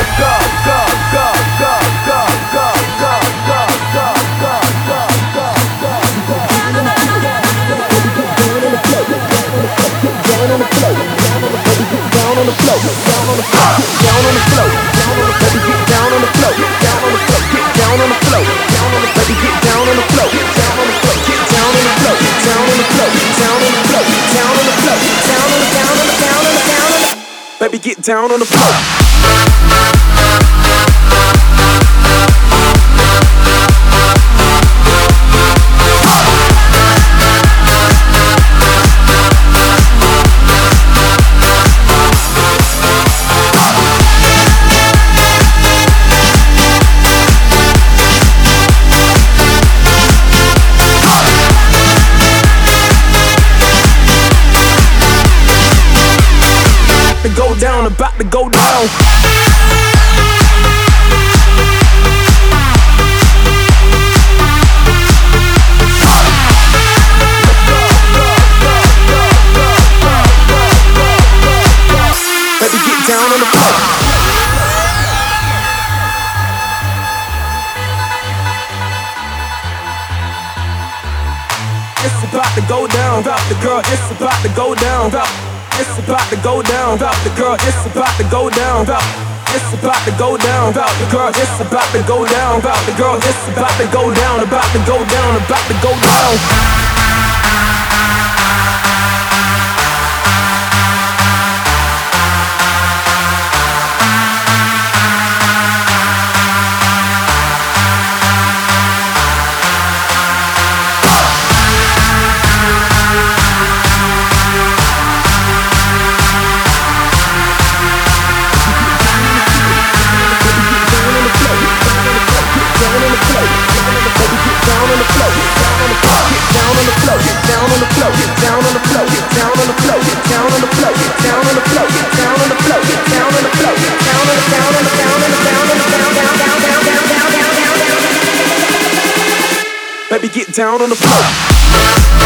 Baby, get down on the floor. Go down, about to go down. Baby, get down on the floor. It's about to go down, about the girl. It's about to go down, about. It's about to go down, about the girl. It's about to go down, about. It's about to go down, about the girl. It's about to go down, about the girl. It's about to go down, about to go down, about to go down. Baby, get down on the floor.